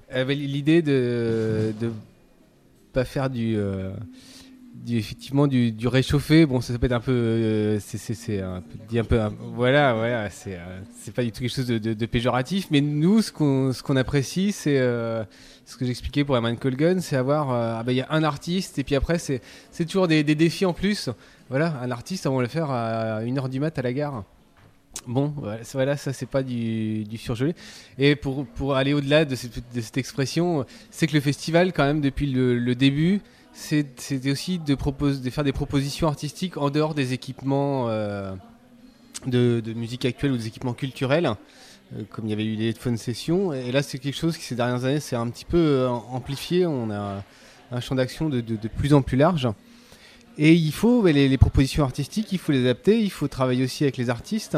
L'idée de pas faire effectivement du réchauffé. Bon, ça peut être un peu, c'est un peu dit un peu, voilà, c'est pas du tout quelque chose de péjoratif. Mais nous, ce qu'on apprécie, c'est ce que j'expliquais pour Herman Colgan, c'est avoir, il y a un artiste et puis après c'est toujours des défis en plus. Voilà, un artiste, on va le faire à 1h du mat à la gare. Bon, voilà, ça c'est pas du surgelé. Et pour aller au-delà de cette expression, c'est que le festival, quand même, depuis le début, c'était aussi de faire des propositions artistiques en dehors des équipements de musique actuelle ou des équipements culturels, comme il y avait eu les headphone sessions. Et là, c'est quelque chose qui ces dernières années s'est un petit peu amplifié. On a un champ d'action de plus en plus large. Et il faut les propositions artistiques, il faut les adapter, il faut travailler aussi avec les artistes.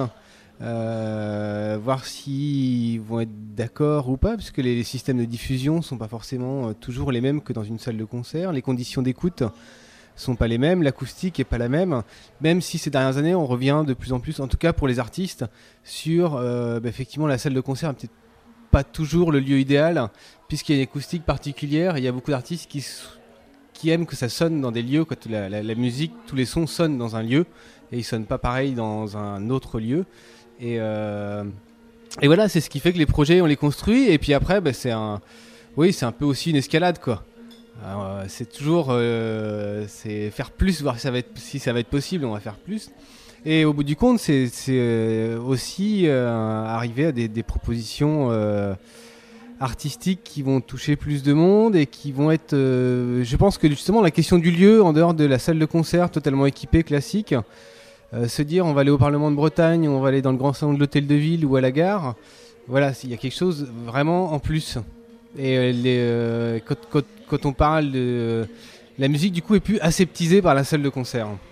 Voir s'ils vont être d'accord ou pas, puisque les systèmes de diffusion sont pas forcément toujours les mêmes que dans une salle de concert. Les conditions d'écoute sont pas les mêmes, l'acoustique est pas la même. Même si ces dernières années, on revient de plus en plus, en tout cas pour les artistes, sur effectivement la salle de concert n'est peut-être pas toujours le lieu idéal, puisqu'il y a une acoustique particulière. Il y a beaucoup d'artistes qui aiment que ça sonne dans des lieux, quand la musique, tous les sons sonnent dans un lieu, et ils sonnent pas pareil dans un autre lieu. Et voilà, c'est ce qui fait que les projets, on les construit. Et puis après, c'est un peu aussi une escalade, quoi. Alors, c'est toujours c'est faire plus, voir si ça va être possible, on va faire plus. Et au bout du compte, c'est aussi arriver à des propositions artistiques qui vont toucher plus de monde et qui vont être... je pense que justement, la question du lieu, en dehors de la salle de concert totalement équipée, classique, se dire on va aller au Parlement de Bretagne, on va aller dans le grand salon de l'hôtel de ville ou à la gare, voilà, il y a quelque chose vraiment en plus. Et quand on parle de... La musique du coup est plus aseptisée par la salle de concert.